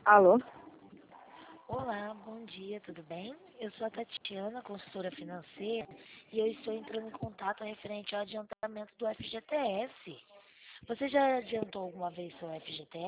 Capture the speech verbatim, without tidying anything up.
Alô? Olá, bom dia, tudo bem? Eu sou a Tatiana, consultora financeira, e eu estou entrando em contato referente ao adiantamento do F G T S. Você já adiantou alguma vez seu F G T S?